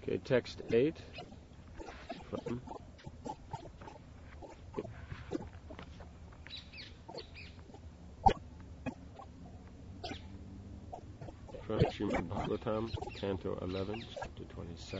Okay, text 8 from Srimad Bhagavatam, Canto 11, Chapter 27.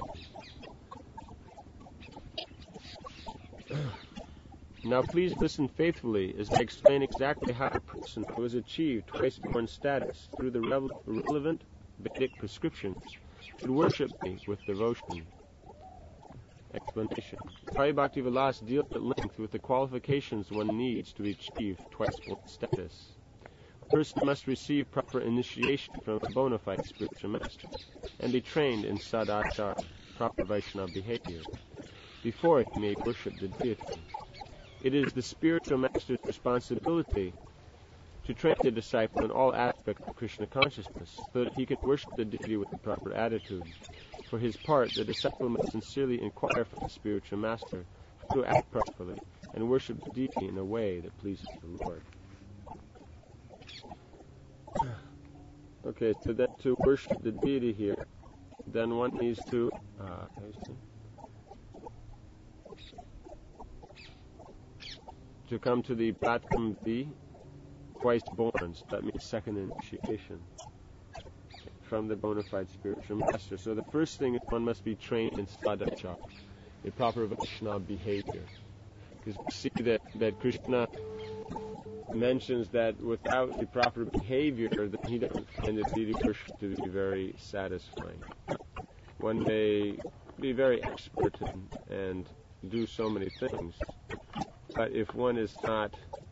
Now please listen faithfully as I explain exactly how a person who has achieved twice-born status through the relevant Vedic prescriptions should worship me with devotion. Explanation. Pari Bhakti Vilas deals at length with the qualifications one needs to achieve twice-born status. A person must receive proper initiation from a bona fide spiritual master and be trained in sadachara, proper Vaishnava behavior, before he may worship the deity. It is the spiritual master's responsibility to train the disciple in all aspects of Krishna consciousness, so that he can worship the deity with the proper attitude. For his part, the disciple must sincerely inquire from the spiritual master how to act properly and worship the deity in a way that pleases the Lord. Okay, so then to worship the deity here, then one needs to come to the Pratham V, twice born, so that means second initiation from the bona fide spiritual master. So the first thing is one must be trained in sadachara, a proper Vaishnava behavior. Because we see that Krishna mentions that without the proper behavior, then he doesn't find the deity worship to be very satisfying. One may be very expert and do so many things, but if one is not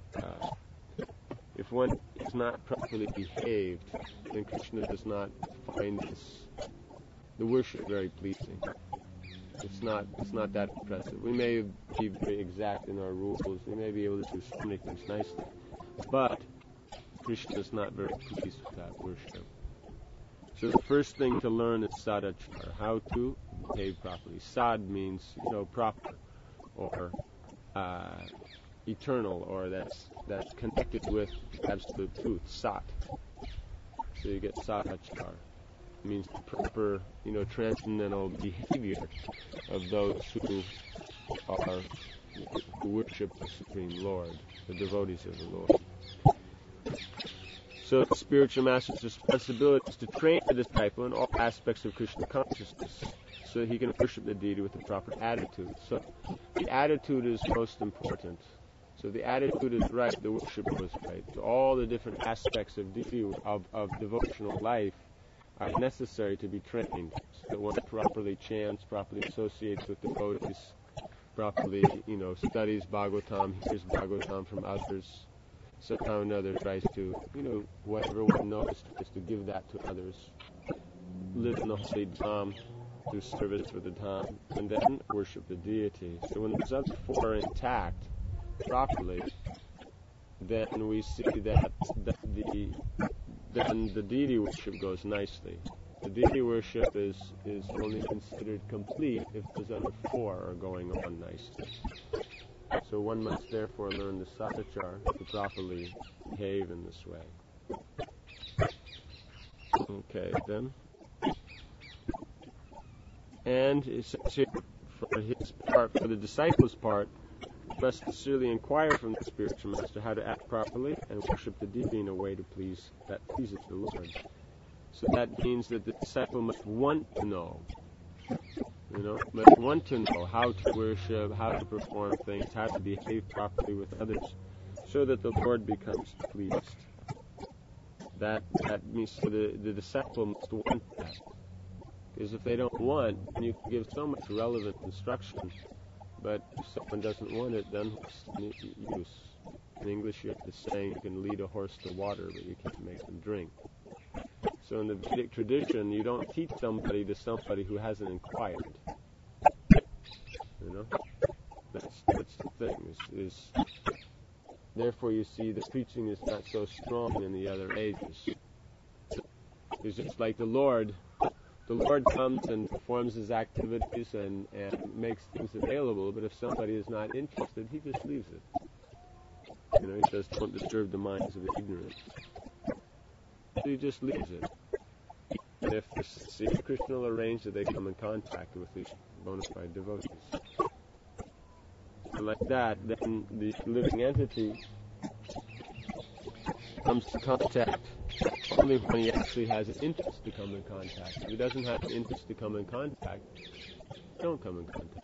properly behaved, then Krishna does not find the worship very pleasing. It's not that impressive. We may be very exact in our rules. We may be able to do so many things nicely, but Krishna is not very pleased with that worship. So the first thing to learn is sadachara, how to behave properly. Sad means proper, or eternal, or that's connected with absolute truth. Sat. So you get sadachara. It means the proper, transcendental behavior of those who worship the Supreme Lord, the devotees of the Lord. So the spiritual master's responsibility is to train the disciple in all aspects of Krishna consciousness, so that he can worship the deity with the proper attitude. So the attitude is most important. So the attitude is right, the worship was right. So all the different aspects of deity, of devotional life, are necessary to be trained, so that one properly chants, properly associates with devotees, properly, studies Bhagavatam, hears Bhagavatam from others, somehow or another tries to, whatever one knows, tries to give that to others, live in the holy Dham, do service for the Dham, and then worship the deity. So when those other four are intact properly, then we see that the deity worship goes nicely. The deity worship is only considered complete if those other four are going on nicely. So one must therefore learn the sadachara to properly behave in this way. Okay, then. And it says here, for the disciple's part, must sincerely inquire from the spiritual master how to act properly and worship the deity in a way that pleases the Lord. So that means that the disciple must want to know, must want to know how to worship, how to perform things, how to behave properly with others, so that the Lord becomes pleased. That means the disciple must want that. Because if they don't want, then you can give so much relevant instruction, but if someone doesn't want it, then what's the use? In English, you have the saying, you can lead a horse to water, but you can't make them drink. So in the Vedic tradition, you don't teach somebody to somebody who hasn't inquired. That's the thing. Therefore, you see, the preaching is not so strong in the other ages. It's just like the Lord comes and performs his activities and makes things available, but if somebody is not interested, he just leaves it. He says, don't disturb the minds of the ignorant. So he just leaves it. if the Sri Krishna will arrange that they come in contact with these bona fide devotees. And like that, then the living entity comes to contact only when he actually has an interest to come in contact. If he doesn't have an interest to come in contact, don't come in contact.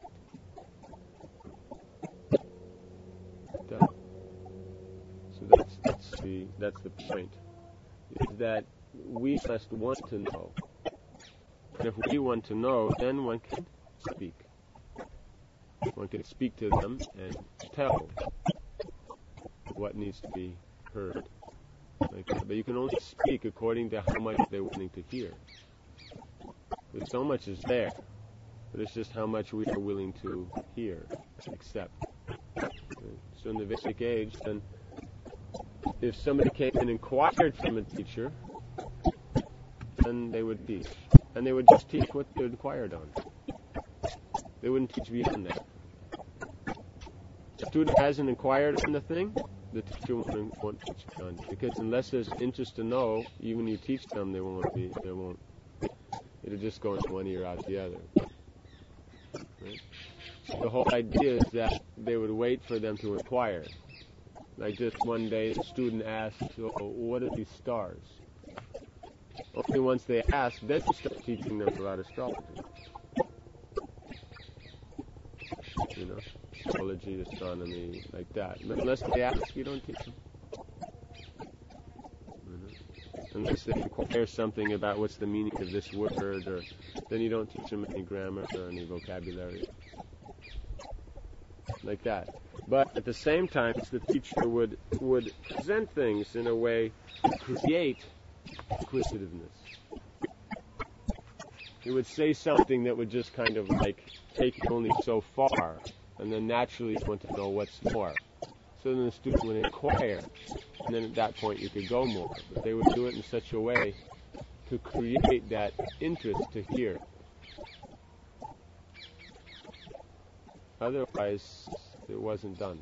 So that's the point. Is that we must want to know. And if we want to know, then one can speak. One can speak to them and tell what needs to be heard. Like that. But you can only speak according to how much they're willing to hear. Because so much is there, but it's just how much we are willing to hear and accept. So in the Vedic age, then, if somebody came and inquired from a teacher, then they would teach. And they would just teach what they inquired on. They wouldn't teach beyond that. If a student hasn't inquired on the thing, the teacher won't teach beyond it. Because unless there's interest to know, even you teach them, it'll just go into one ear out the other. Right? So the whole idea is that they would wait for them to inquire. Like just one day, a student asked, what are these stars? Only once they ask, then you start teaching them about astrology. Astrology, astronomy, like that. But unless they ask, you don't teach them. Unless they inquire something about what's the meaning of this word, or then you don't teach them any grammar or any vocabulary. Like that. But at the same time, the teacher would present things in a way to create inquisitiveness. He would say something that would just kind of like take you only so far, and then naturally you want to know what's more. So then the student would inquire, and then at that point you could go more. But they would do it in such a way to create that interest to hear. Otherwise, it wasn't done.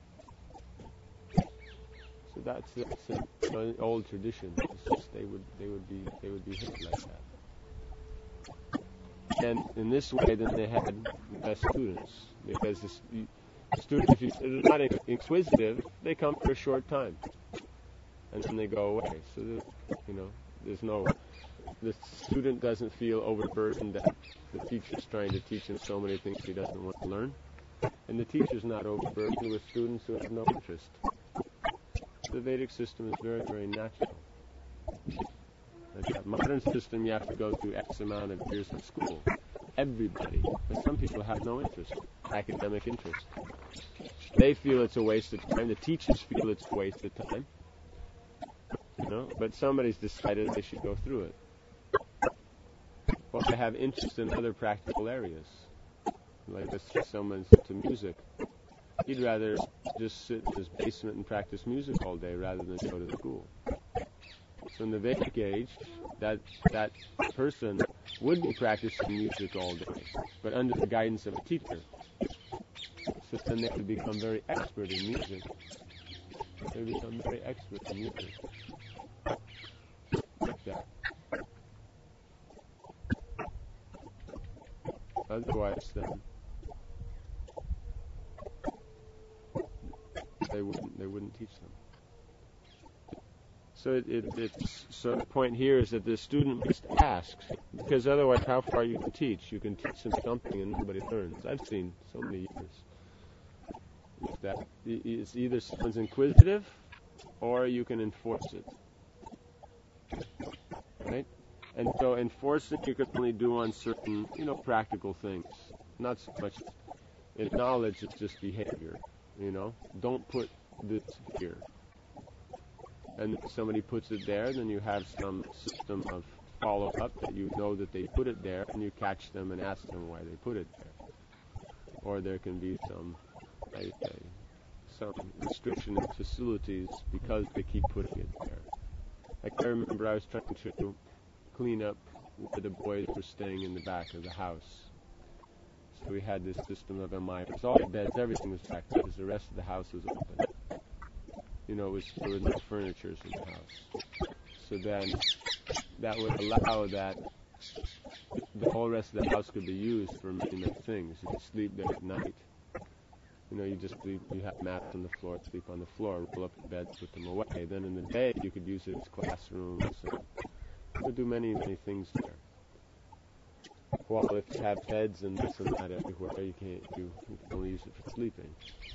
So that's an old tradition. It's just they would be hit like that. And in this way, then they had best students, because the student, if they're not inquisitive, they come for a short time, and then they go away. So the student doesn't feel overburdened that the teacher's trying to teach him so many things he doesn't want to learn, and the teacher's not overburdened with students who have no interest. The Vedic system is very, very natural. Like modern system, you have to go through X amount of years of school. Everybody. But some people have no interest, academic interest. They feel it's a waste of time. The teachers feel it's a waste of time. But somebody's decided they should go through it. Well, they have interest in other practical areas. Like let's say someone's into music. He'd rather just sit in his basement and practice music all day rather than go to school. So in the Vedic age, that person would be practicing music all day, but under the guidance of a teacher. So then they would become very expert in music. They would become very expert in music. Like that. Otherwise, then they wouldn't teach them. So so the point here is that the student must ask, because otherwise, how far you can teach? You can teach them something and nobody learns. I've seen so many years that it's either someone's inquisitive, or you can enforce it. Right? And so enforcing you can only do on certain, practical things. Not so much in knowledge, it's just behavior. Don't put this here. And if somebody puts it there, then you have some system of follow-up that you know that they put it there, and you catch them and ask them why they put it there. Or there can be some restriction in facilities because they keep putting it there. Like I remember I was trying to clean up where the boys were staying in the back of the house. So we had this system of MI. It was all beds, everything was packed because the rest of the house was open. There was no furniture in the house. So then that would allow that the whole rest of the house could be used for many things. You could sleep there at night. You just sleep, you have mats on the floor, sleep on the floor, roll up your bed, put them away. Then in the day, you could use it as classrooms. And you could do many things there. Well, if you have beds and this and that everywhere, you can only use it for sleeping.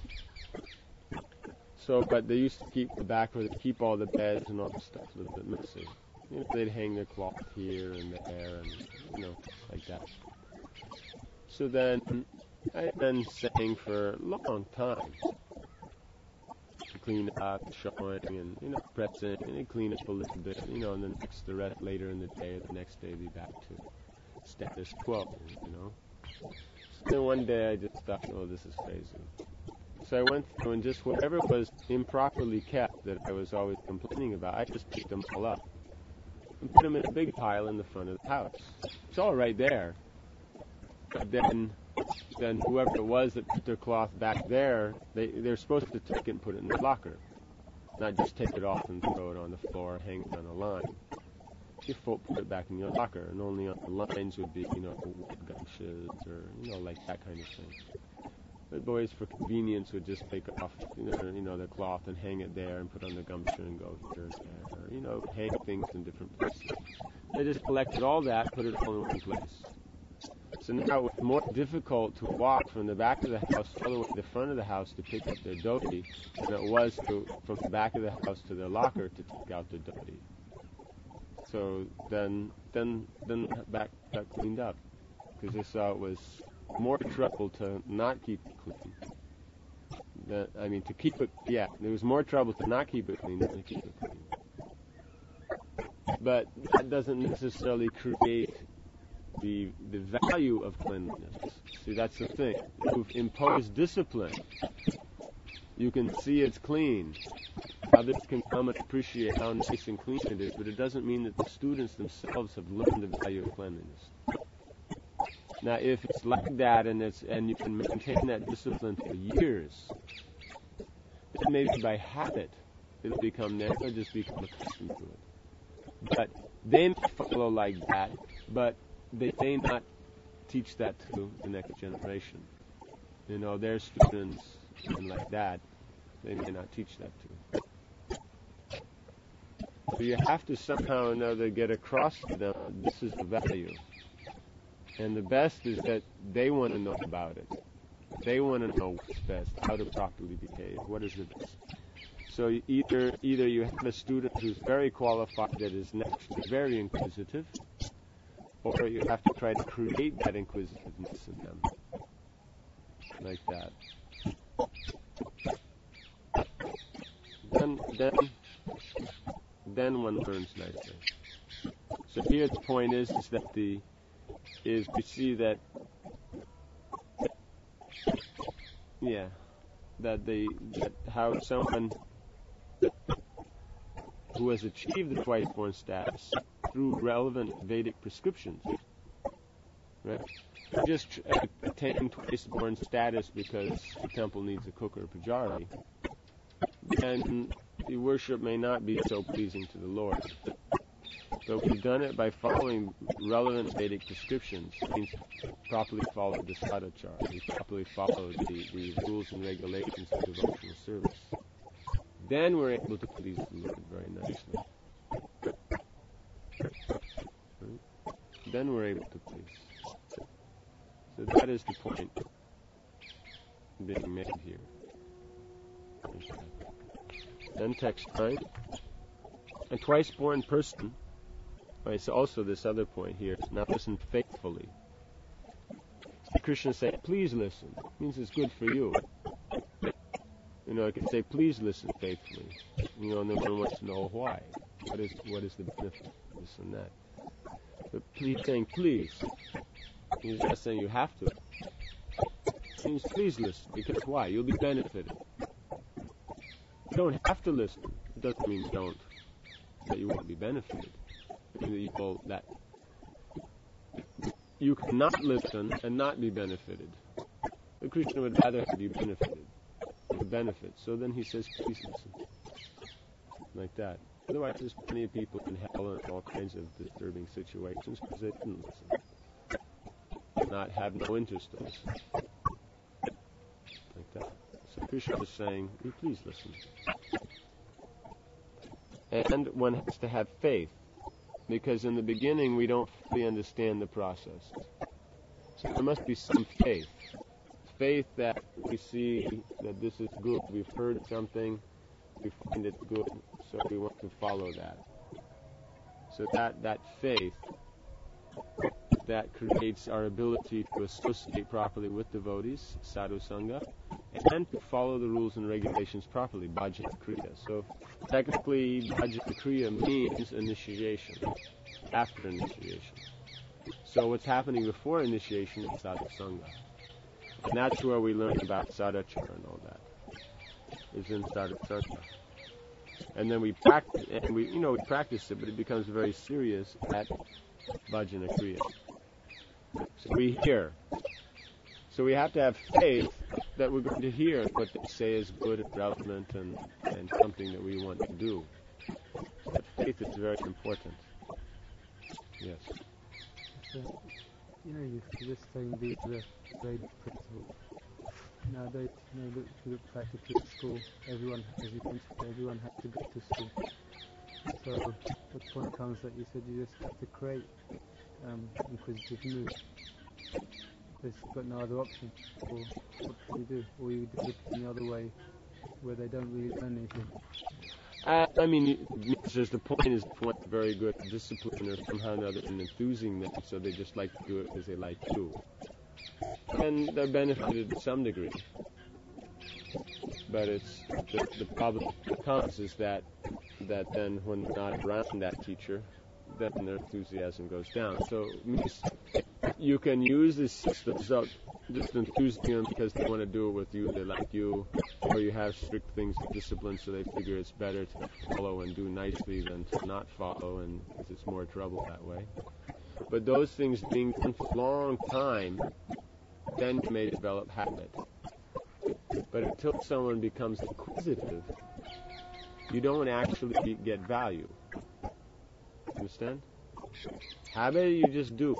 So, but they used to keep the back where they keep all the beds and all the stuff a little bit messy. They'd hang their cloth here and there and, like that. So then, I had been saying for a long time to clean up, showing, and, pressing, and then clean up a little bit, and then the rest later in the day, the next day, be back to status quo, So then one day I just thought, oh, this is crazy. So I went through and just whatever was improperly kept that I was always complaining about, I just picked them all up and put them in a big pile in the front of the house. It's all right there. But then whoever it was that put their cloth back there, they're supposed to take it and put it in the locker, not just take it off and throw it on the floor, hang it on a line. You put it back in your locker, and only on the lines would be, wood gumshoes or, like that kind of thing. But boys, for convenience, would just take off, the cloth and hang it there and put on the gumshoe and go here and there, or, hang things in different places. They just collected all that, put it all in one place. So now it was more difficult to walk from the back of the house all the way to the front of the house to pick up their dhoti than it was from the back of the house to their locker to take out their dhoti. So then back got cleaned up because they saw it was more trouble to not keep it clean. To keep it, there was more trouble to not keep it clean than to keep it clean. But that doesn't necessarily create the value of cleanliness. See, that's the thing. You've imposed discipline. You can see it's clean. Others can come and appreciate how nice and clean it is, but it doesn't mean that the students themselves have learned the value of cleanliness. Now, if it's like that and you can maintain that discipline for years, then maybe by habit it'll become natural, just become accustomed to it. But they may follow like that, but they may not teach that to the next generation. Their students and like that, they may not teach that to. So you have to somehow or another get across to them, this is the value. And the best is that they want to know about it. They want to know what's best, how to properly behave, what is the best. So either you have a student who's very qualified that is naturally very inquisitive, or you have to try to create that inquisitiveness in them. Like that. Then one learns nicely. So here the point is that we see that how someone who has achieved the twice-born status through relevant Vedic prescriptions, right? Just attain twice-born status because the temple needs a cook or a pujari, and the worship may not be so pleasing to the Lord. So we've done it by following relevant Vedic prescriptions, means properly followed the sadachara, we properly followed the rules and regulations of devotional service. Then we're able to please the Lord very nicely. Right? Then we're able to please. So that is the point being made here. Then text 9. A twice-born person, right, so also this other point here, now listen faithfully. Krishna said, please listen. It means it's good for you. It can say, please listen faithfully. And then one wants to know why. What is the benefit of this and that? But please saying please. He's not saying you have to. It means please listen. Because why? You'll be benefited. You don't have to listen. It doesn't mean don't. That you won't be benefited. That you cannot listen and not be benefited. The Krishna would rather have you benefited. The benefit. So then he says, please listen. Like that. Otherwise, there's plenty of people in hell and all kinds of disturbing situations because they didn't listen. Not have no interest in this. Like that. So Krishna is saying, you please listen. And one has to have faith, because in the beginning we don't fully understand the process. So there must be some faith. Faith that we see that this is good. We've heard something, we find it good, so we want to follow that. So that faith, that creates our ability to associate properly with devotees, sadhu sangha, and to follow the rules and regulations properly, bhajana kriya. So technically, bhajana kriya means initiation, after initiation. So what's happening before initiation is sadhu sangha. And that's where we learn about sadachara and all that, is in sadhu sangha. And then we practice, and we practice it, but it becomes very serious at bhajana kriya. So we hear. So we have to have faith that we're going to hear what they say is good and relevant and something that we want to do. That faith is very important. Yes. So, you're just saying these are the Vedic principles. Nowadays, if you look practically at school, everyone, as you mentioned, everyone has to go to school. So the point comes that you said you just have to create inquisitive mood. There's got no other option. Or what do you do? Or you do it in the other way, where they don't really learn anything. The point is to want very good discipline or somehow or another and enthusing them, so they just like to do it because they like to. And they're benefited to some degree. But it's the problem that comes is that then when they're not around that teacher, then their enthusiasm goes down. So you can use this system, so just enthusing them because they want to do it with you, they like you, or you have strict things of discipline, so they figure it's better to follow and do nicely than to not follow, and because it's more trouble that way. But those things being done for a long time, then you may develop habit. But until someone becomes inquisitive, you don't actually get value. Understand? Habit you just do.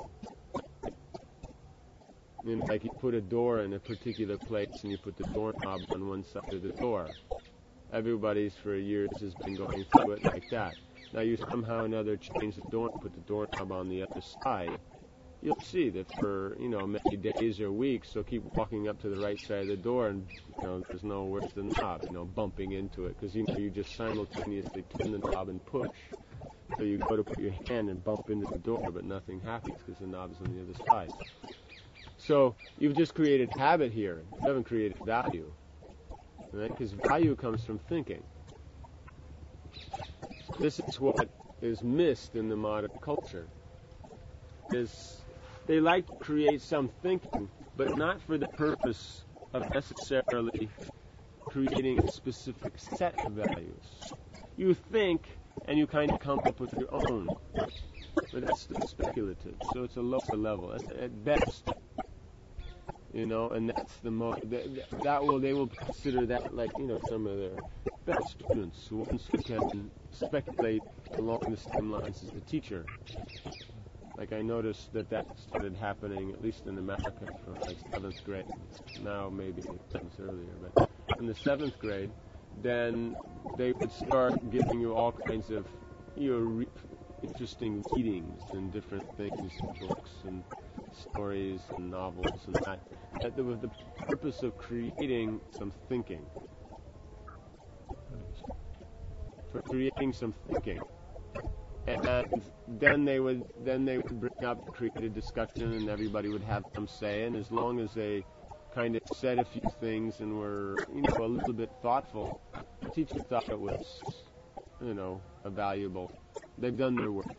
Like you put a door in a particular place and you put the doorknob on one side of the door. Everybody's for years has been going through it like that. Now you somehow or another change the door and put the doorknob on the other side. You'll see that for, many days or weeks, so keep walking up to the right side of the door and, there's no where's the knob, bumping into it, because, you just simultaneously turn the knob and push. So you go to put your hand and bump into the door, but nothing happens because the knob is on the other side. So you've just created habit here. You haven't created value. Right? Because value comes from thinking. This is what is missed in the modern culture. They like to create some thinking, but not for the purpose of necessarily creating a specific set of values. You think, and you kind of come up with your own. But that's still speculative, so it's a lower level at best. And that's the they will consider that like, some of their best students, ones who can speculate along the same lines as the teacher. Like I noticed that started happening, at least in America, from like 7th grade. Now maybe it comes earlier, but in the 7th grade, then they would start giving you all kinds of, interesting readings and different things, books and stories and novels and that with the purpose of creating some thinking. For creating some thinking. And then they would bring up, create a discussion, and everybody would have some say. And as long as they kind of said a few things and were, a little bit thoughtful, the teacher thought it was, a valuable. They've done their work.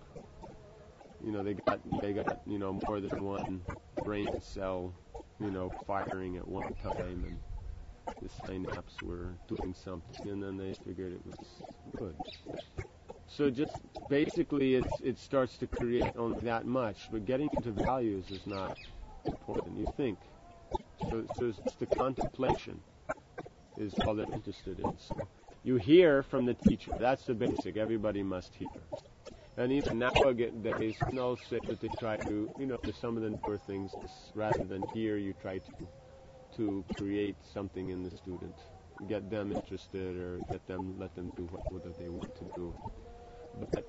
They got more than one brain cell, firing at one time, and the synapses were doing something, and then they figured it was good. So just basically it starts to create only that much, but getting into values is not important. You think. So it's the contemplation is all they're interested in. So You hear from the teacher. That's the basic. Everybody must hear. And even nowadays, they'll say that they try to, to some of the newer things, rather than hear, you try to create something in the student, get them interested, or let them do what they want to do. But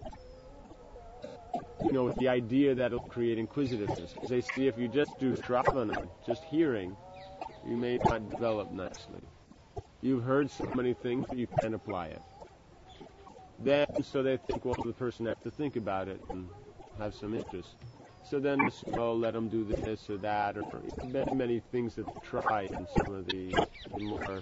with the idea that it'll create inquisitiveness. Because they see if you just do Shravana, just hearing, you may not develop nicely. You've heard so many things, but you can't apply it. Then, so they think, well, the person has to think about it and have some interest. So then, let them do this or that, or many things that they try in some of the more,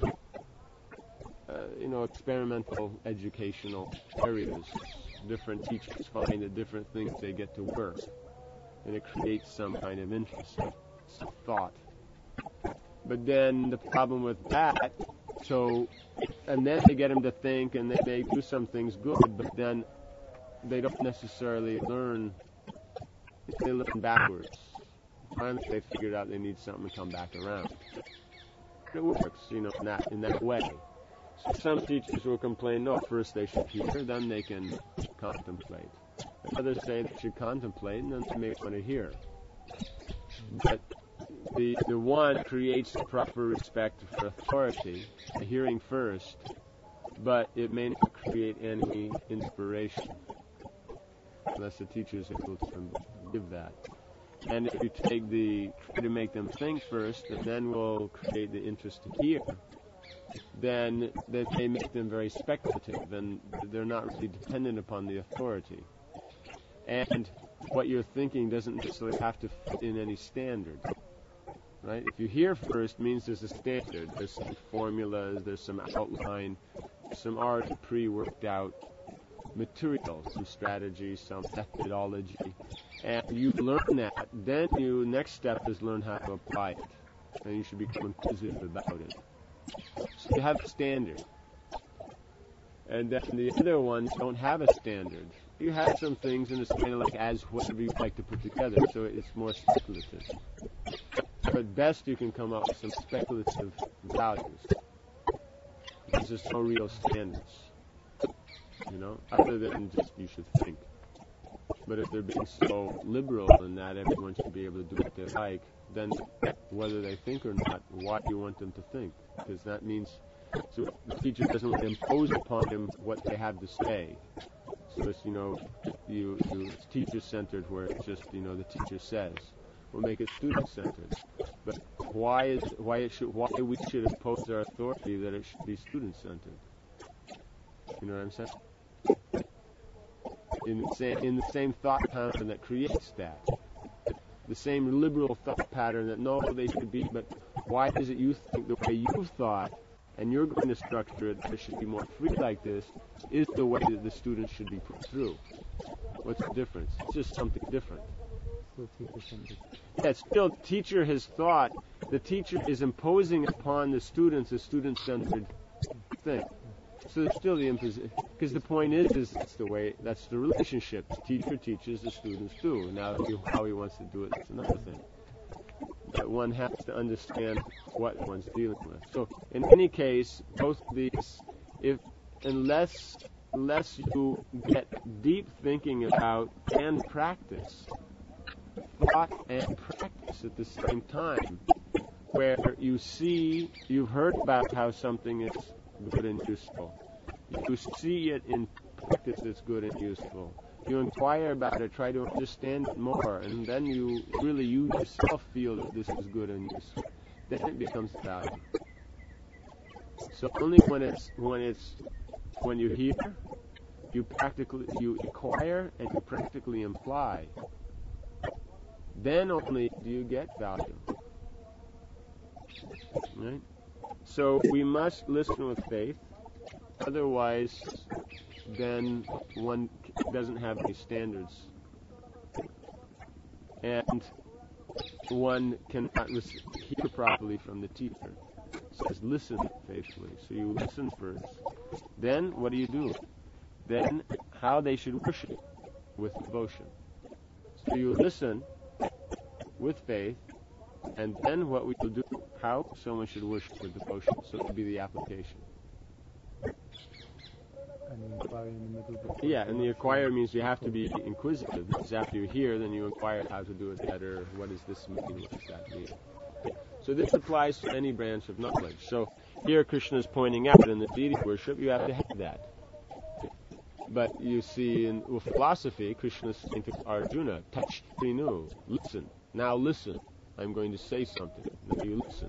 experimental educational areas. Different teachers find that different things they get to work, and it creates some kind of interest, some thought. But then the problem with that, and then they get them to think, and they do some things good, but then they don't necessarily learn. They learn backwards. Finally, they figured out they need something to come back around. It works, in that way. So some teachers will complain, no, first they should hear, then they can contemplate. And others say they should contemplate, and then they may want to hear. But the one creates the proper respect for authority, hearing first, but it may not create any inspiration unless the teacher is able to give that. And if you try to make them think first, and then will create the interest to hear, then they may make them very speculative, and they're not really dependent upon the authority. And what you're thinking doesn't necessarily have to fit in any standard. Right? If you hear first, means there's a standard. There's some formulas, there's some outline, some already pre-worked out material, some strategy, some methodology. And you learn that. Then next step is learn how to apply it. And you should become inquisitive about it. So you have a standard. And then the other ones don't have a standard. You have some things, and it's kind of like as whatever you like to put together, so it's more speculative. But best you can come up with some speculative values. There's just no real standards, other than just you should think. But if they're being so liberal in that everyone should be able to do what they like, then whether they think or not, why do you want them to think? Because that means the teacher doesn't want to impose upon them what they have to say. So it's, it's teacher-centered where it's just, the teacher says. We'll make it student-centered. But why we should impose our authority that it should be student-centered? You know what I'm saying? In the same thought pattern that creates that. The same liberal thought pattern that, no, they should be, but why is it you think the way you've thought, and you're going to structure it, that it should be more free like this, is the way that the students should be put through? What's the difference? It's just something different. Yeah, still, the teacher has thought, the teacher is imposing upon the students a student-centered thing. So there's still the imposition, because the point is that's the relationship. The teacher teaches, the students do. Now, how he wants to do it, that's another thing. But one has to understand what one's dealing with. So, in any case, both of these, unless you get deep thinking about and practice, thought and practice at the same time, where you've heard about how something is good and useful. You see it in practice as good and useful. You inquire about it, try to understand it more, and then you yourself feel that this is good and useful. Then it becomes value. So only when you hear, you acquire and you practically imply, then only do you get value. Right? So we must listen with faith, otherwise then one doesn't have any standards. And one cannot hear properly from the teacher. It says listen faithfully. So you listen first. Then what do? Then how they should worship with devotion. So you listen with faith, and then what we will do, how someone should worship with devotion. So it will be the application. And the inquiry in the middle. Yeah, and the inquire means you have to be inquisitive. Because after you hear, then you inquire how to do it better. What does this mean? What does that mean? So this applies to any branch of knowledge. So here Krishna is pointing out in the deity worship, you have to have that. But you see in philosophy, Krishna is saying to Arjuna, Tachtrinu, listen. Now listen. I'm going to say something. Now you listen.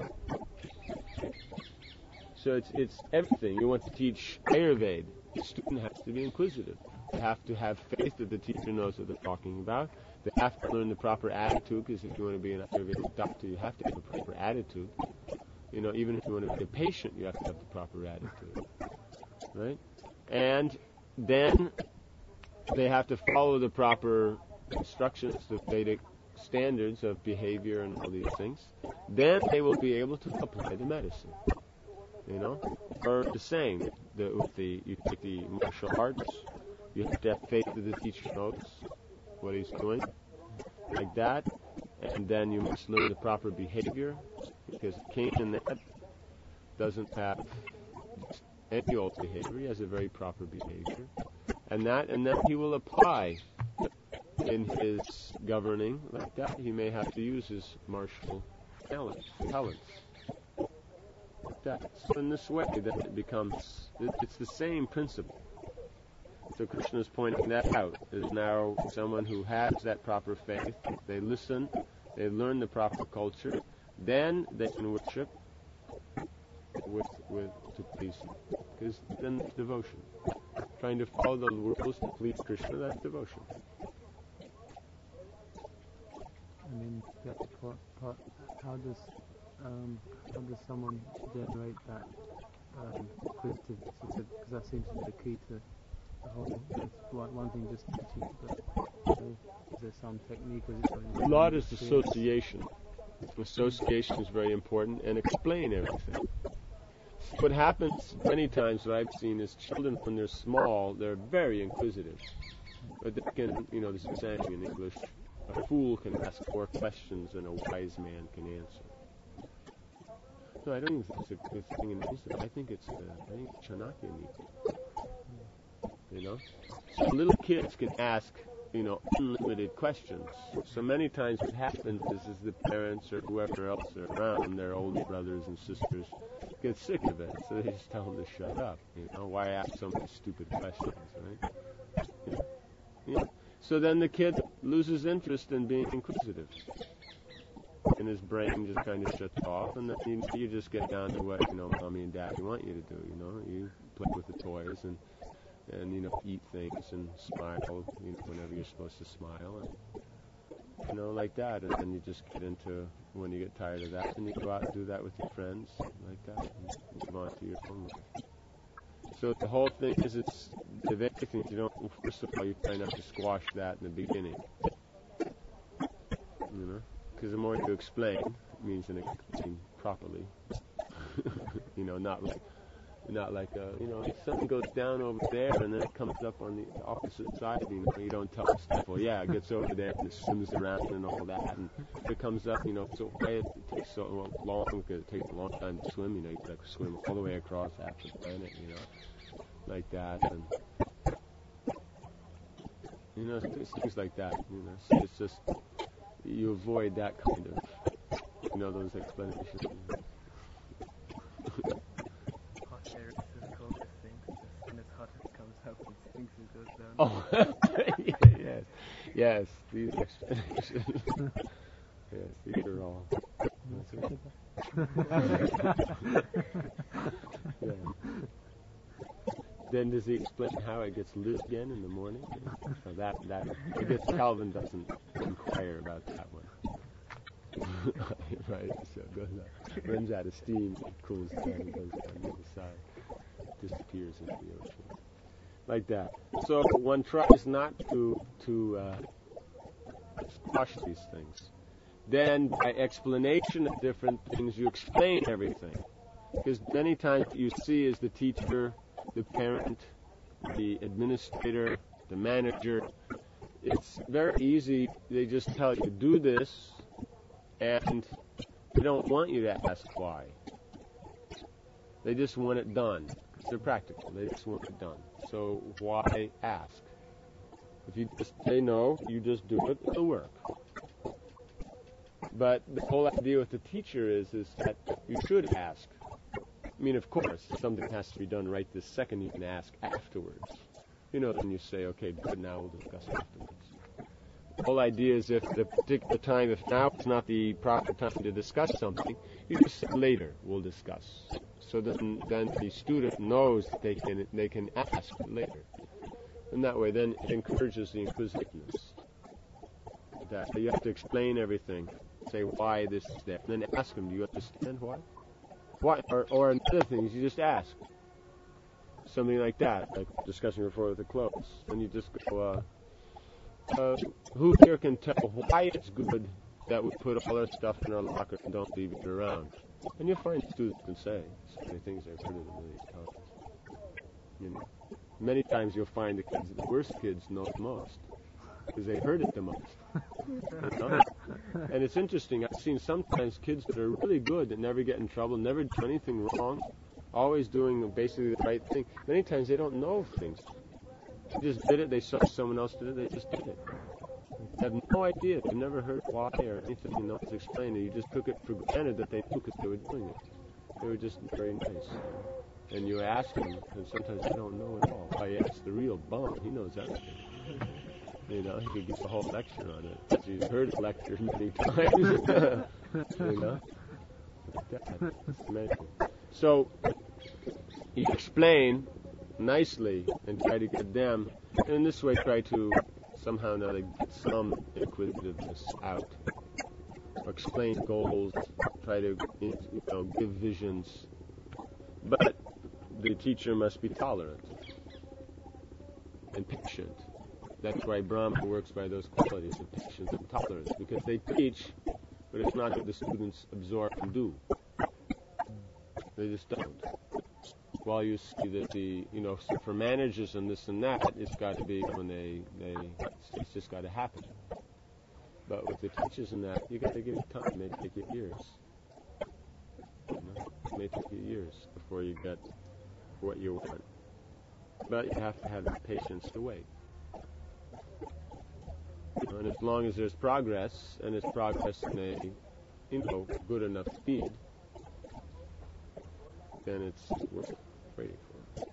So it's everything. You want to teach Ayurveda. The student has to be inquisitive. They have to have faith that the teacher knows what they're talking about. They have to learn the proper attitude, because if you want to be an Ayurvedic doctor, you have to have a proper attitude. Even if you want to be a patient, you have to have the proper attitude. Right? And then they have to follow the proper instructions, the Vedic standards of behavior and all these things. Then they will be able to apply the medicine. Or the same, you take the martial arts, you have to have faith that the teacher knows what he's doing, like that, and then you must learn the proper behavior, because king in that doesn't have any old behavior, he has a very proper behavior, and then he will apply in his governing, like that, he may have to use his martial talents. That. So in this way, then it becomes, it's the same principle. So Krishna is pointing that out. There's now someone who has that proper faith. They listen, they learn the proper culture, then they can worship with to please him. Because then it's devotion. Trying to follow the rules to please Krishna, that's devotion. I mean, that part, how does someone generate that inquisitiveness? Because that seems to be the key to the whole. It's one thing just teaching, but is there some technique? Or is it something? A lot is association. Association is very important, and explain everything. What happens many times, what I've seen, is children, when they're small, they're very inquisitive. But they can, there's a saying in English, a fool can ask more questions than a wise man can answer. No, I don't even think it's a good thing in Islam. I think it's Chanakya Niti. So little kids can ask, unlimited questions. So many times what happens is the parents or whoever else are around, their older brothers and sisters, get sick of it. So they just tell them to shut up. Why ask so many stupid questions, right? Yeah. So then the kid loses interest in being inquisitive. And his brain just kind of shuts off, and then you just get down to what, mommy and daddy want you to do, You play with the toys and eat things and smile, whenever you're supposed to smile, and, like that. And then you just get into, when you get tired of that, then you go out and do that with your friends, like that, and move on to your own life. So the whole thing is, it's the Vedic thing. First of all, you try not to squash that in the beginning, because the more you explain, it means you explain properly. Not like something goes down over there and then it comes up on the opposite side. You don't tell the stuff. Well, yeah, it gets over there and it swims around and all that, and it comes up. So why it takes so long? Because it takes a long time to swim. You have to swim all the way across half the planet. Like that, and things like that. So it's just you avoid that kind of those explanations. Hot air is coldest things. As soon as hot air comes up, it sinks and goes down. Oh, yes, these explanations. Yes, these are all. Yeah. Then does he explain how it gets lit again in the morning? So that I guess Calvin doesn't inquire about that one. Right, so it goes up, runs out of steam, it cools down and goes down the other side, disappears into the ocean. Like that. So one tries not to squash these things. Then by explanation of different things, you explain everything. Because many times what you see is the teacher, the parent, the administrator, the manager. It's very easy. They just tell you, do this, and they don't want you to ask why. They just want it done. they're practical. They just want it done. So why ask? If you just say no, you just do it, it'll work. But the whole idea with the teacher is that you should ask. I mean, of course, if something has to be done right this second, you can ask afterwards. Then you say, okay, good, now we'll discuss afterwards. The whole idea is if the particular time, if now is not the proper time to discuss something, you just say later, we'll discuss. So then the student knows that they can ask later. And that way, then it encourages the inquisitiveness. That you have to explain everything, say why this is there, and then ask them, do you understand why? Why? Or in other things, you just ask. Something like that, like discussing before with the clothes. And you just go, who here can tell why it's good that we put all our stuff in our locker and don't leave it around? And you'll find students can say so many things they've heard it a million times. Many times you'll find the worst kids know the most, because they heard it the most. And it's interesting, I've seen sometimes kids that are really good, that never get in trouble, never do anything wrong, always doing basically the right thing. Many times they don't know things. They just did it, they saw someone else did it, they just did it. They have no idea, they've never heard why or anything, no one's explained it. You just took it for granted that they knew because they were doing it. They were just very nice. And you ask them, and sometimes they don't know at all. Why, yes, the real bum, he knows everything. He could give a whole lecture on it, because he's heard a lecture many times. Like that. It's amazing. So, you explain nicely and try to get them, and in this way try to somehow or another get some inquisitiveness out. Or explain goals, try to give visions. But the teacher must be tolerant and patient. That's why Brahma works by those qualities of patience and tolerance, because they teach, but it's not what the students absorb and do. They just don't. While you see that so for managers and this and that, it's got to be when it's just got to happen. But with the teachers and that, you got to give it time. It may take you years. It may take you years before you get what you want. But you have to have the patience to wait. And as long as there's progress, and it's progress in a good enough speed, then it's worth waiting for.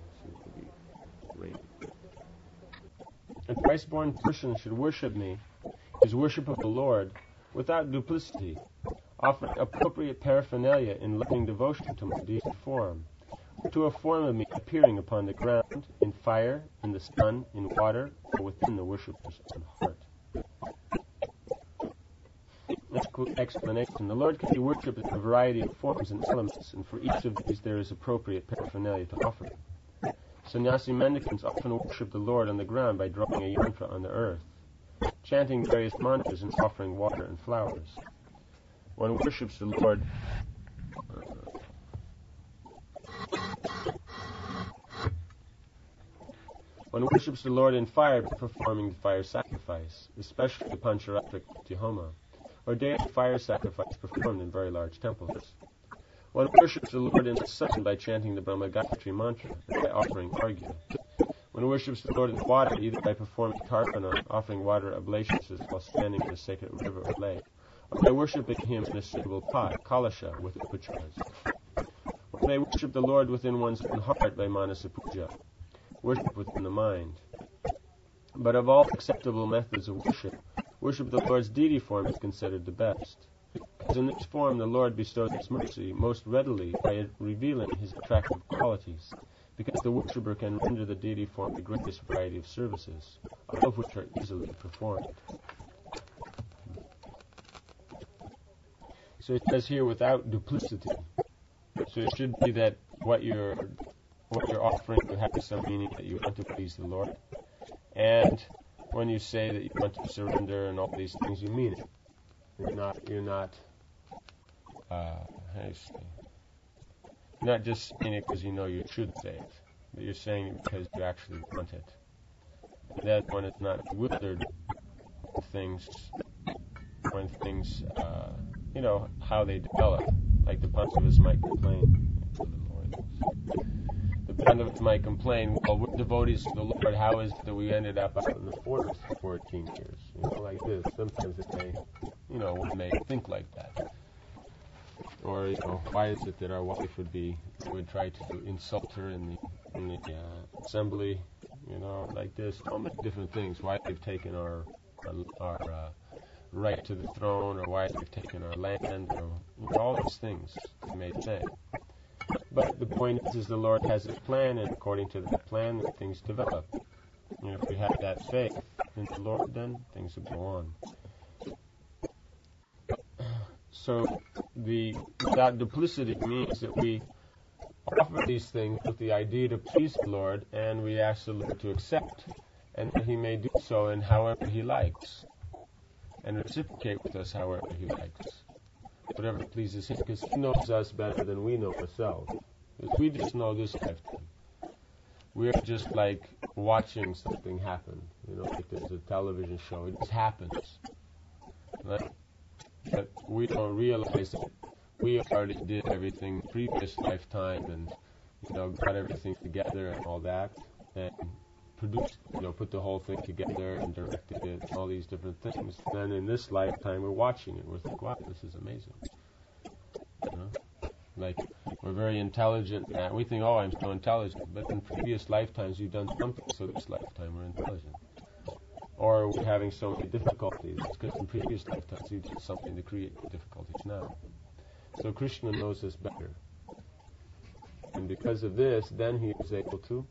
A Christ-born person should worship me, his worship of the Lord, without duplicity, offering appropriate paraphernalia in loving devotion to my deity form, or to a form of me appearing upon the ground, in fire, in the sun, in water, or within the worshipper's own heart. Explanation. The Lord can be worshipped in a variety of forms and elements, and for each of these there is appropriate paraphernalia to offer. Sannyasi mendicants often worship the Lord on the ground by drawing a yantra on the earth, chanting various mantras and offering water and flowers. One worships the Lord in fire by performing the fire sacrifice, especially the Pancharatrik Homa, or daily fire sacrifice performed in very large temples. One worships the Lord in the sun by chanting the Brahma Gayatri mantra and by offering arghya. One worships the Lord in water either by performing tarpana, offering water oblations while standing in a sacred river or lake, or by worshipping him in a suitable pot, kalasha, with upachars. One may worship the Lord within one's own heart by manasa puja, worship within the mind. But of all acceptable methods of worship of the Lord's deity form is considered the best, because in this form the Lord bestows His mercy most readily by revealing His attractive qualities, because the worshipper can render the deity form the greatest variety of services, all of which are easily performed. So it says here, without duplicity. So it should be that what you're offering to have some meaning that you want to please the Lord, and when you say that you want to surrender and all these things, you mean it. You're not just saying it because you know you should say it, but you're saying it because you actually want it. And then when it's not bewildered, when things, how they develop, like the Panchavas might complain. The the Pandavas might complain, well, we're devotees to the Lord, how is it that we ended up out in the forest for 14 years? Like this. Sometimes it may, one may think like that. Or, why is it that our wife would try to insult her in the assembly, like this, so many different things. Why they've taken our right to the throne, or why they've taken our land, or all these things they may say. But the point is the Lord has a plan, and according to that plan, things develop. If we have that faith in the Lord, then things will go on. So that duplicity means that we offer these things with the idea to please the Lord, and we ask the Lord to accept, and that He may do so in however He likes, and reciprocate with us however He likes, whatever pleases Him, because He knows us better than we know ourselves. If we just know this lifetime, we're just like watching something happen. Like there's a television show, it just happens. Right? But we don't realize that we already did everything previous lifetime, and got everything together and all that, and produced, put the whole thing together and directed it, all these different things. Then in this lifetime, we're watching it. We're like, wow, this is amazing. Like, we're very intelligent. We think, oh, I'm so intelligent. But in previous lifetimes, you've done something, so this lifetime we're intelligent. Or we're having so many difficulties. It's because in previous lifetimes, you did something to create the difficulties now. So Krishna knows us better. And because of this, then He is able to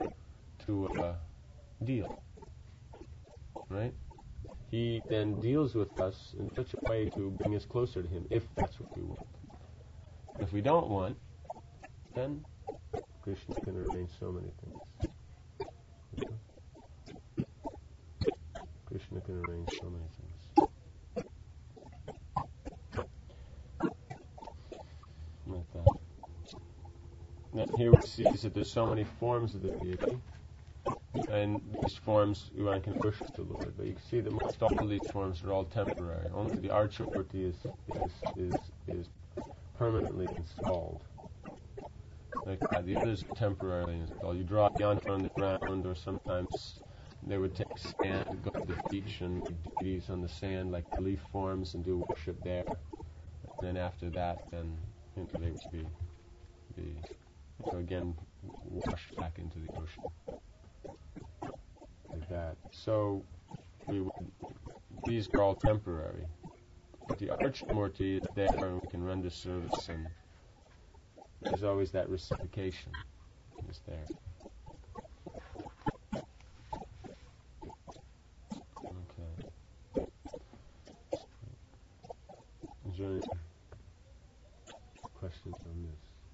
deal. Right? He then deals with us in such a way to bring us closer to Him, if that's what we want. If we don't want, then Krishna can arrange so many things. Krishna can arrange so many things. Like that. Now here we see that there's so many forms of the deity, and these forms one can worship the Lord. But you can see that most all of these forms are all temporary. Only the Archamurti is permanently installed. Like that. The others are temporarily installed. You draw a yantra on the ground, or sometimes they would take sand, go to the beach, and make deities on the sand, like relief forms, and do worship there. And then after that, then they would be again washed back into the ocean. Like that. So these are all temporary. But the Archamurti is there, and we can render service, and there's always that reciprocation is there. Okay. Is there any questions on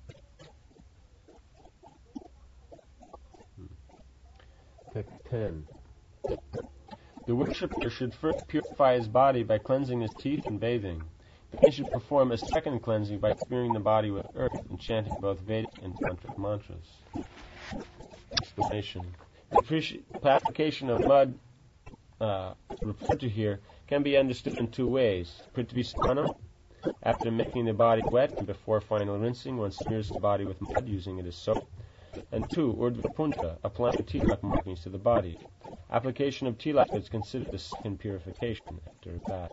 this? Text 10. The worshipper should first purify his body by cleansing his teeth and bathing. Then he should perform a second cleansing by smearing the body with earth and chanting both Vedic and Tantric mantras. Explanation. The application of mud referred to here can be understood in two ways. Prithvi Snana, after making the body wet and before final rinsing, one smears the body with mud using it as soap. And 2, Urdhva Punta, applying tilak markings to the body. Application of tilak is considered the second purification after a bath.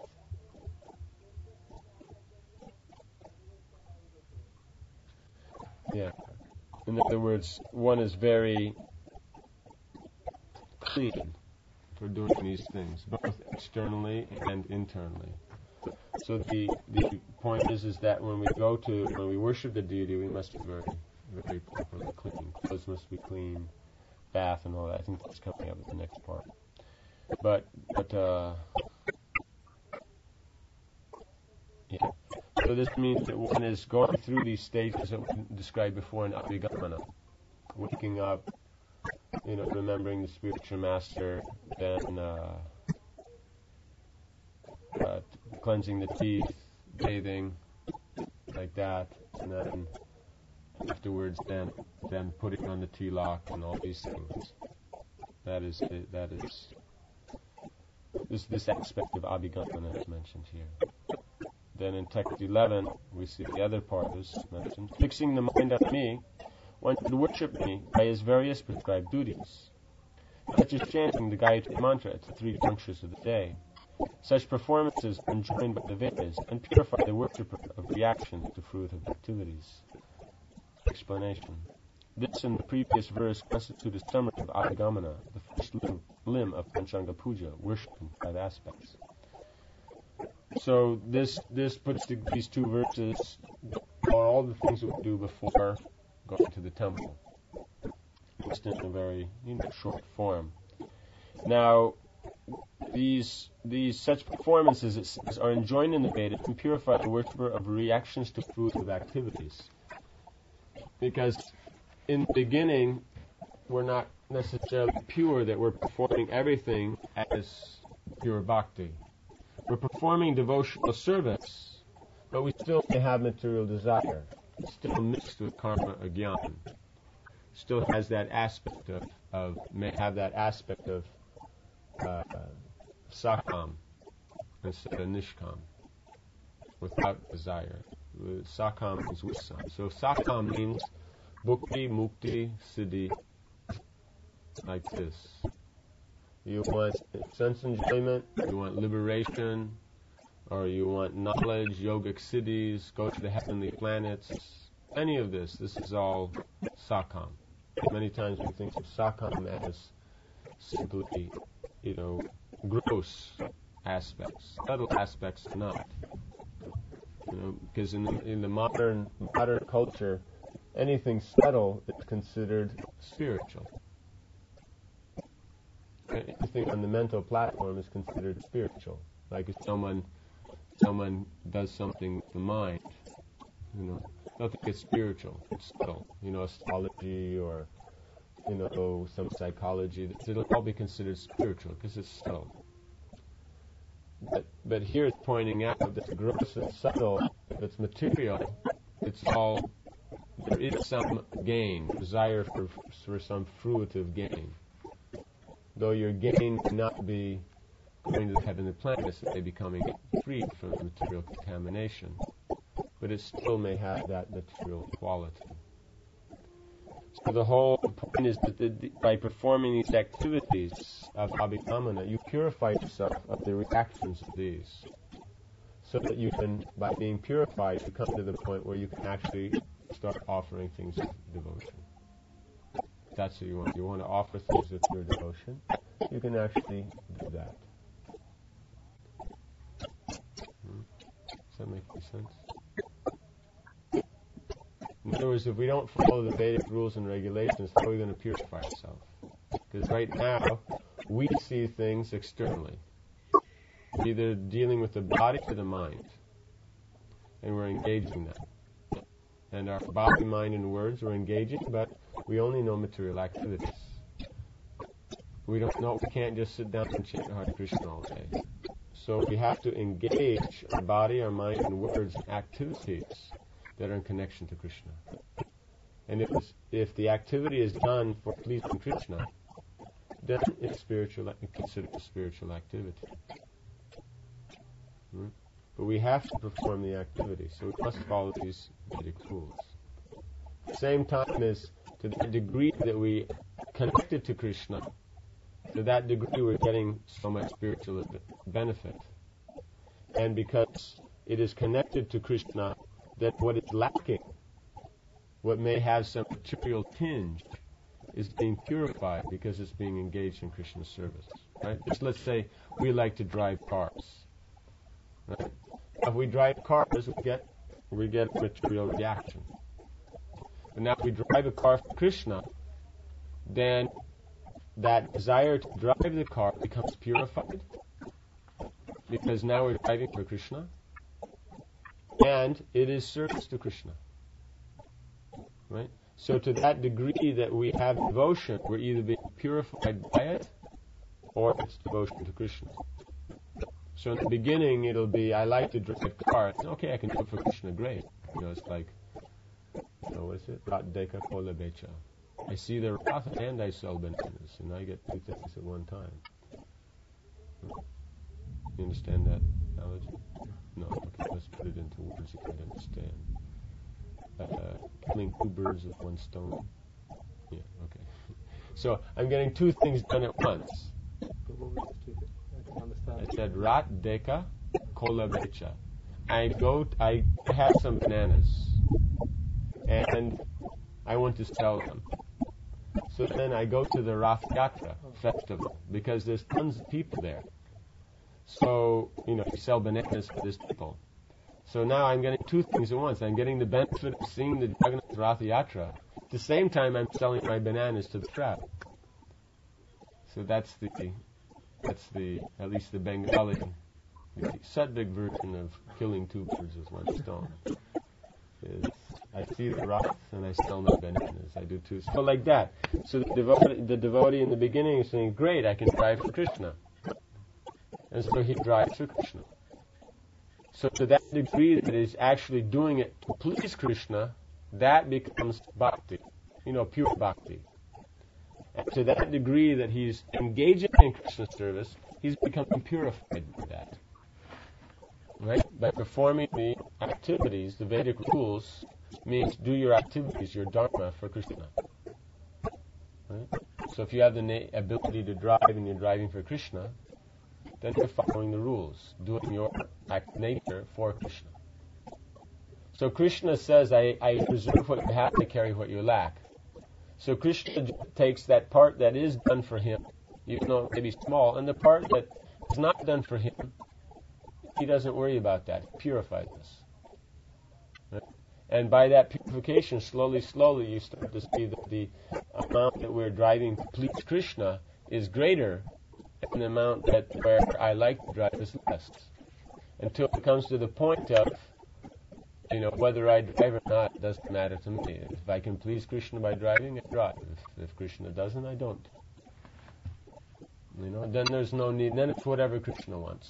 Yeah. In other words, one is very clean for doing these things, both externally and internally. So the point is that when we worship the deity, we must be very, very properly clean. Clothes must be clean, bath and all that. I think that's coming up in the next part. But yeah. So this means that one is going through these stages that we described before in Abhigamana. Waking up, remembering the spiritual master, then cleansing the teeth, bathing, like that, and then afterwards, then putting on the tilak and all these things. That is this aspect of Abhigamana is mentioned here. Then in text 11, we see the other part is mentioned. Fixing the mind on me, one should worship me by his various prescribed duties, such as chanting the Gayatri Mantra at the 3 junctures of the day. Such performances are enjoined by the Vedas and purify the worshipper of reactions to fruitive activities. Explanation. This and the previous verse constitute a summary of Abhigamana, the first limb of Panchanga Puja, worship in 5 aspects. So this puts these 2 verses on all the things that we do before going to the temple, just in a very short form. Now, these such performances, it says, are enjoined in the Vedas and purify the worshipper of reactions to fruitive activities. Because in the beginning, we're not necessarily pure, that we're performing everything as pure bhakti. We're performing devotional service, but we still may have material desire. It's still mixed with karma agyan. Still has that aspect may have that aspect of sakam instead of nishkam, without desire. Sakam is wisam. So sakam means bhukti, mukti, siddhi, like this. You want sense enjoyment, you want liberation, or you want knowledge, yogic siddhis, go to the heavenly planets. Any of this is all sakam. Many times we think of sakam as simply, gross aspects. Subtle aspects are not. Because in the modern culture, anything subtle is considered spiritual. Anything on the mental platform is considered spiritual. Like if someone does something with the mind, they'll think it's spiritual. It's subtle. Astrology or some psychology. It'll all be considered spiritual because it's subtle. But here it's pointing out that gross and subtle, if it's material, there is some gain, desire for some fruitive gain. Though your gain cannot be going to the heavenly planets, it may be becoming free from material contamination, but it still may have that material quality. So the whole point is that by performing these activities of Abhigamana, you purify yourself of the reactions of these, so that you can, by being purified, you come to the point where you can actually start offering things of devotion. That's what you want. You want to offer things of pure devotion. You can actually do that. Does that make any sense? In other words, if we don't follow the Vedic rules and regulations, how are we going to purify ourselves? Because right now, we see things externally. Either dealing with the body or the mind. And we're engaging that. And our body, mind, and words we're engaging, but we only know material activities. We can't just sit down and chant Hare Krishna all day. So we have to engage our body, our mind, and words in activities that are in connection to Krishna. And if the activity is done for pleasing Krishna, then it's considered a spiritual activity. But we have to perform the activity, so we must follow these Vedic rules. At the same time as to the degree that we connected to Krishna, to that degree we're getting so much spiritual benefit. And because it is connected to Krishna, that what is lacking, what may have some material tinge, is being purified because it's being engaged in Krishna's service. Right? Just let's say we like to drive cars. Right? If we drive cars, we get material reaction. But now if we drive a car for Krishna, then that desire to drive the car becomes purified, because now we're driving for Krishna, and it is service to Krishna. Right? So to that degree that we have devotion, we're either being purified by it, or it's devotion to Krishna. So in the beginning, it'll be, I like to drive cars. Okay, I can do it for Krishna, great. It's like, what is it? Rat deka kola becha. I see the Rath and I sell bananas, and I get 2 things at one time. You understand that analogy? No, okay, let's put it into words you can understand. killing two birds with one stone. Yeah, okay. So I'm getting two things done at once. But what was the two things? I don't understand. I said rat deka kola becha. I have some bananas and I want to sell them. So then I go to the Rath Yatra festival because there's tons of people there. So, you sell bananas for these people. So now I'm getting two things at once. I'm getting the benefit of seeing the Jagannath Rath Yatra. At the same time, I'm selling my bananas to the crowd. So that's at least the Bengali, the Sadvik version of killing two birds with one stone. I see the Rath and I sell my bananas. I do too. So like that. So the devotee in the beginning is saying, great, I can drive for Krishna. And so he drives for Krishna. So to that degree that he's actually doing it to please Krishna, that becomes bhakti, pure bhakti. And to that degree that he's engaging in Krishna service, he's becoming purified by that. Right? By performing the activities, the Vedic rules means do your activities, your dharma for Krishna. Right? So if you have the ability to drive and you're driving for Krishna, then you're following the rules, doing your nature for Krishna. So Krishna says, I preserve what you have, I carry what you lack. So Krishna takes that part that is done for him, even though it may be small, and the part that is not done for him, he doesn't worry about that. He purifies us. Right? And by that purification, slowly, you start to see that the amount that we're driving to please Krishna is greater than the amount that where I like to drive is less. Until it comes to the point of, whether I drive or not doesn't matter to me. If I can please Krishna by driving, I drive. If Krishna doesn't, I don't. Then there's no need. Then it's whatever Krishna wants.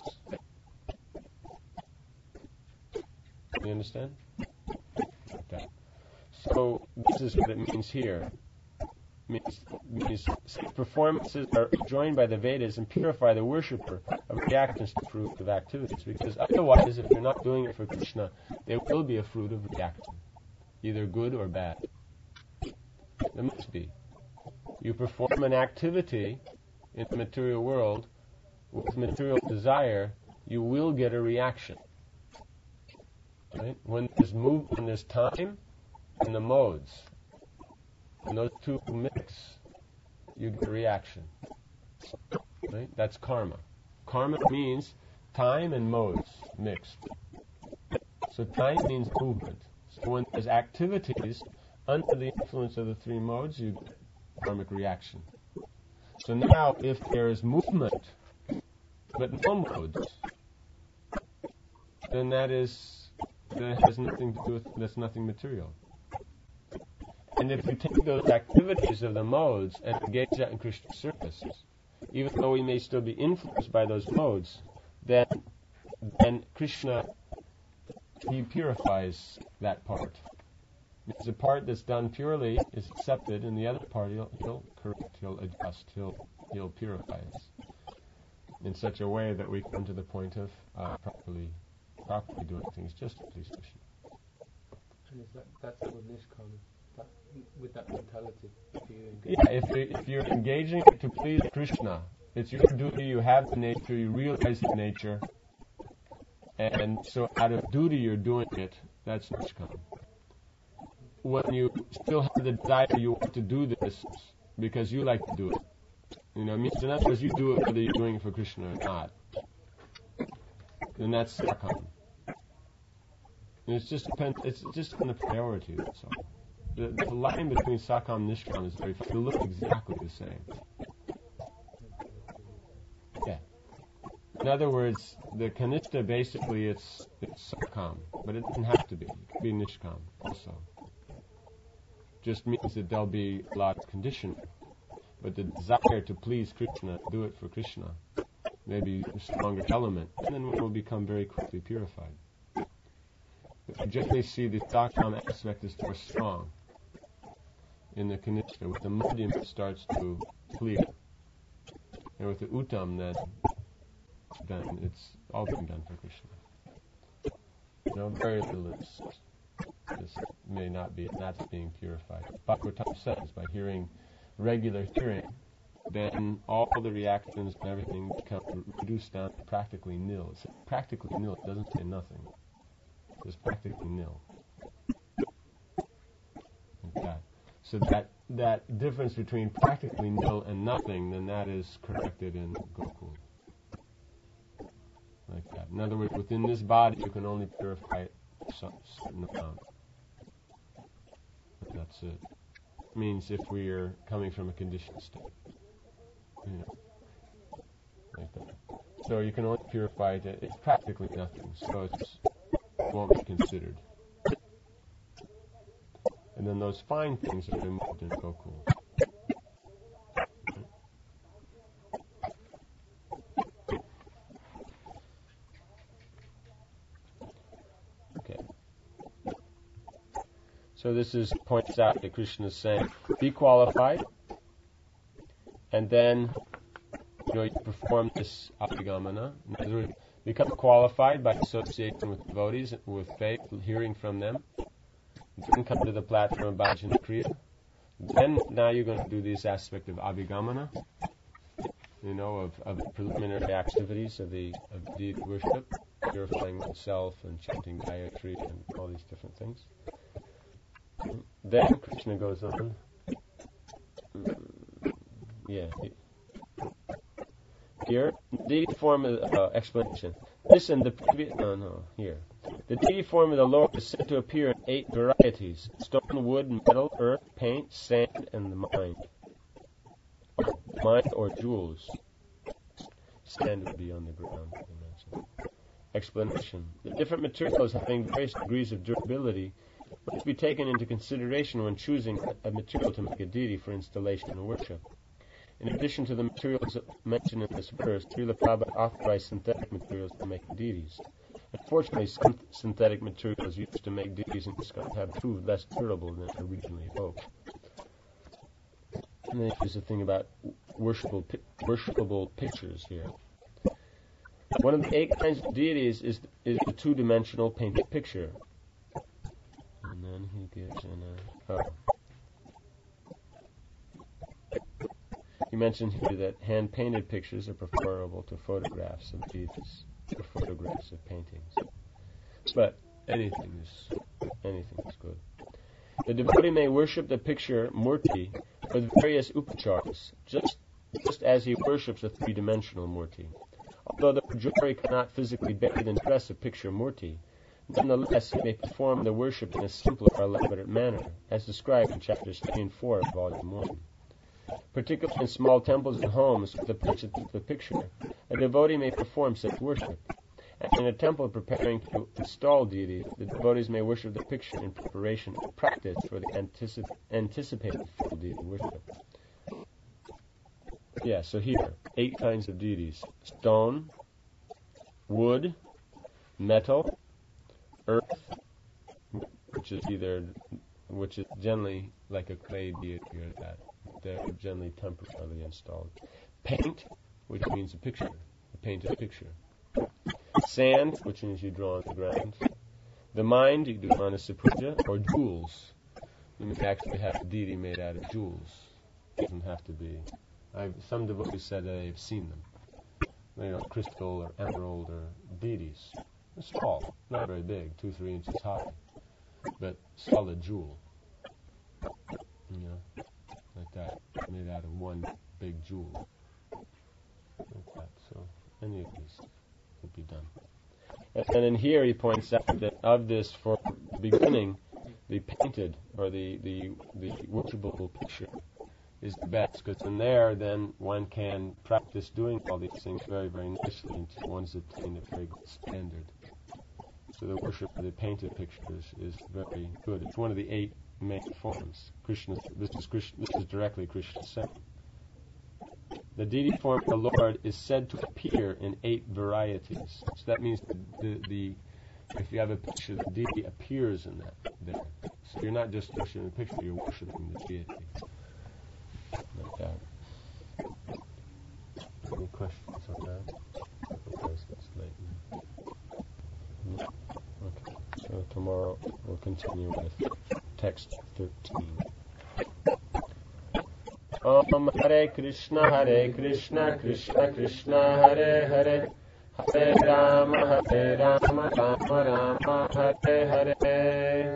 You understand? Okay. So this is what it means here. Means performances are joined by the Vedas and purify the worshipper of reactions to fruit of activities. Because otherwise, if you're not doing it for Krishna, there will be a fruit of reaction, either good or bad. There must be. You perform an activity in the material world with material desire, you will get a reaction. Right? When there's time and the modes, and those two mix, you get a reaction. Right? That's karma. Karma means time and modes mixed. So time means movement. So when there's activities under the influence of the three modes, you get karmic reaction. So now, if there is movement, but no modes, then that has nothing to do with, that's nothing material. And if you take those activities of the modes and engage that in Krishna service, even though we may still be influenced by those modes, then Krishna, he purifies that part. Because the part that's done purely is accepted, and the other part he'll correct, he'll adjust, he'll purify us in such a way that we come to the point of properly doing things just to please Krishna. And that's called nishkama? With that mentality, if you're engaging to please Krishna, it's your duty, you have the nature, you realize the nature, and so out of duty you're doing it, that's nishkama. When you still have the desire, you want to do this because you like to do it. Means in other words, you do it whether you're doing it for Krishna or not. Then that's sakam. It's just on the priority, that's all. The line between sakam and nishkam is very fine. They look exactly the same. Yeah. In other words, the kanishta basically it's sakam, but it doesn't have to be. It could be nishkam also. Just means that there'll be a lot of conditioning. But the desire to please Krishna, do it for Krishna, may be a stronger element, and then it will become very quickly purified. But you generally see the sakam aspect is more strong in the kanishta. With the madhyam it starts to clear. And with the uttam then it's all being done for Krishna. Very little is may not be, and that's being purified. Bhagavatam says, by regular hearing, then all the reactions and everything become reduced down to practically nil. It's practically nil. It doesn't say nothing. It's practically nil. Like that. So that difference between practically nil and nothing, then that is corrected in Gokul. Like that. In other words, within this body, you can only purify some certain amount. That's it. Means if we are coming from a conditioned state. Like that. So you can only purify it. It's practically nothing, so it won't be considered. And then those fine things are removed in Gokul. Okay. So this points out that Krishna is saying, be qualified, and then you perform this abhigamana. In other words, become qualified by association with devotees, with faith, hearing from them. Then come to the platform of bhajana kriya. Then now you're going to do this aspect of abhigamana, of the preliminary activities of the deity worship, purifying oneself and chanting Gayatri and all these different things. Then Krishna goes on. Here, the deity form of explanation. Listen, the deity form of the Lord is said to appear in 8 varieties: stone, wood, metal, earth, paint, sand, and the mind. Mind or jewels. Sand would be on the ground, I imagine. Explanation. The different materials having various degrees of durability must be taken into consideration when choosing a material to make a deity for installation and worship. In addition to the materials mentioned in this verse, Srila Prabhupada authorized synthetic materials to make deities. Unfortunately, some synthetic materials used to make deities in ISKCON have proved less durable than originally hoped. And then there's the thing about worshipable pictures here. One of the 8 kinds of deities is the 2-dimensional painted picture. And then he gives He mentions here that hand-painted pictures are preferable to photographs of deities or photographs of paintings. But anything is good. The devotee may worship the picture murti with various upacharas, just as he worships a 3-dimensional murti. Although the pujari cannot physically bathe and dress a picture murti, nonetheless he may perform the worship in a simpler or elaborate manner, as described in chapters 3 and 4 of Volume 1. Particularly in small temples and homes with the picture, a devotee may perform such worship. And in a temple preparing to install deity, the devotees may worship the picture in preparation or practice for the anticipated full deity worship. So here, 8 kinds of deities: stone, wood, metal, earth, which is generally like a clay deity or that. They're generally temporarily installed. Paint, which means a painted picture. Sand, which means you draw on the ground. The mind, you do manasapurja, or jewels. You may actually have a deity made out of jewels. It doesn't have to be. Some devotees said that they've seen them. Crystal or emerald or deities. They're small, not very big, 2-3 inches high, but solid jewel. Like that, made out of one big jewel. Like that. So any of these could be done. And in here he points out that of this, for beginning, the painted or the worshipable picture is the best, because in there then one can practice doing all these things very, very nicely until one's attained a very good standard. So the worship of the painted pictures is very good. It's one of the 8 main forms. This is directly Krishna saying. The deity form of the Lord is said to appear in 8 varieties. So that means if you have a picture, the deity appears in that there. So you're not just worshiping the picture, you're worshiping the deity. Like that. Any questions on that? Otherwise it's late. Okay. So tomorrow. tomorrow we'll continue with text 13. Om Hare Krishna, Krishna Krishna, Hare Hare, Hare Rama, Rama Rama, Hare Hare.